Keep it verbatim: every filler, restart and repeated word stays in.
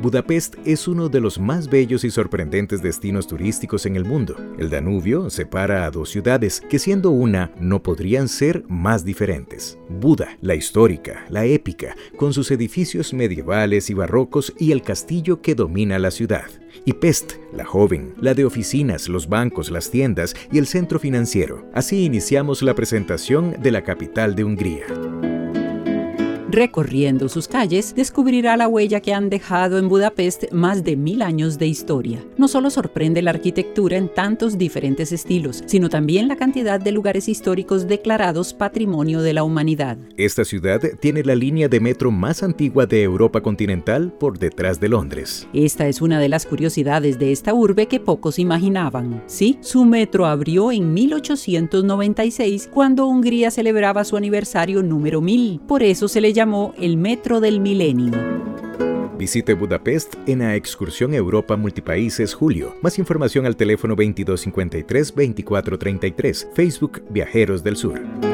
Budapest es uno de los más bellos y sorprendentes destinos turísticos en el mundo. El Danubio separa a dos ciudades que, siendo una, no podrían ser más diferentes. Buda, la histórica, la épica, con sus edificios medievales y barrocos y el castillo que domina la ciudad. Y Pest, la joven, la de oficinas, los bancos, las tiendas y el centro financiero. Así iniciamos la presentación de la capital de Hungría. Recorriendo sus calles, descubrirá la huella que han dejado en Budapest más de mil años de historia. No solo sorprende la arquitectura en tantos diferentes estilos, sino también la cantidad de lugares históricos declarados Patrimonio de la Humanidad. Esta ciudad tiene la línea de metro más antigua de Europa continental por detrás de Londres. Esta es una de las curiosidades de esta urbe que pocos imaginaban. Sí, su metro abrió en mil ochocientos noventa y seis, cuando Hungría celebraba su aniversario número mil. Por eso se le llamó llamó el Metro del Milenio. Visite Budapest en la excursión Europa Multipaíses Julio. Más información al teléfono veintidós cincuenta y tres, veinticuatro treinta y tres. Facebook Viajeros del Sur.